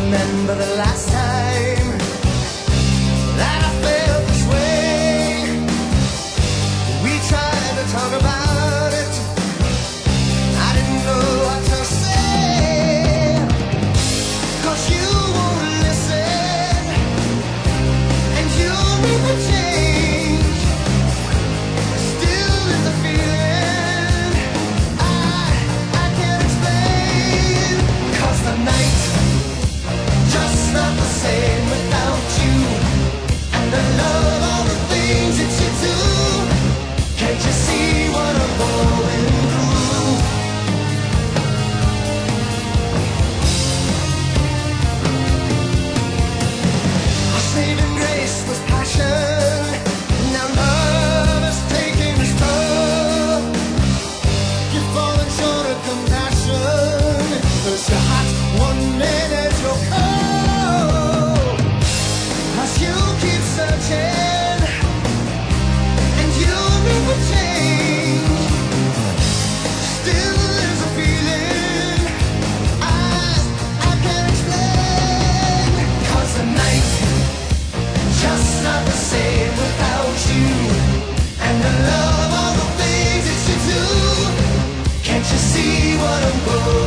remember the last time that I felt this way. We tried to talk about it. I didn't know what to say, 'cause you won't listen, and you need to change. Still there's a feeling I can't explain, 'cause the night just not the same without you, and I love all the things that you do. Can't you see what I'm going through? Our saving grace was passion, now love is taking its toll. You're falling short of compassion, 'cause you're hot one minute, you're cold. 'Cause you keep searching, and you never change. Still there's a feeling I can't explain, 'cause the night just not the same without you, and I love all the things that you do. Can't you see what I'm going